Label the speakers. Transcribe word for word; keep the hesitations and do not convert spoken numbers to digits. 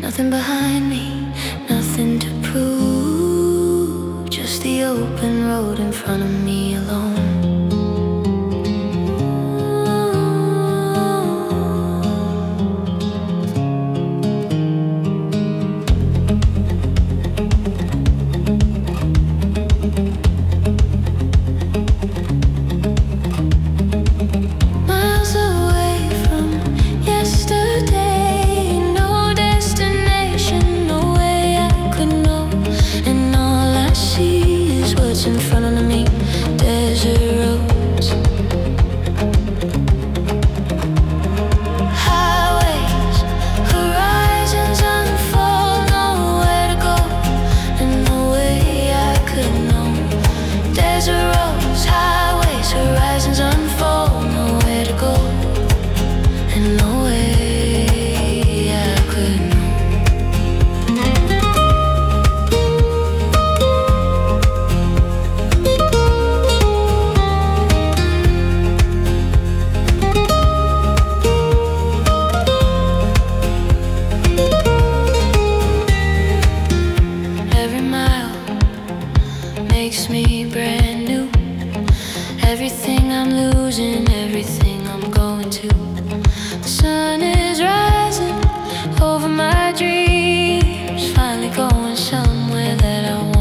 Speaker 1: Nothing behind me, nothing to prove. Just the open road in front of me alone. In front of me, desert roads, highways, horizons unfold, nowhere to go and no way I could know. Desert roads, highways, horizons unfold, nowhere to go and no way I could know. Makes me brand new. Everything I'm losing, everything I'm going to. The sun is rising over my dreams, finally going somewhere that I want.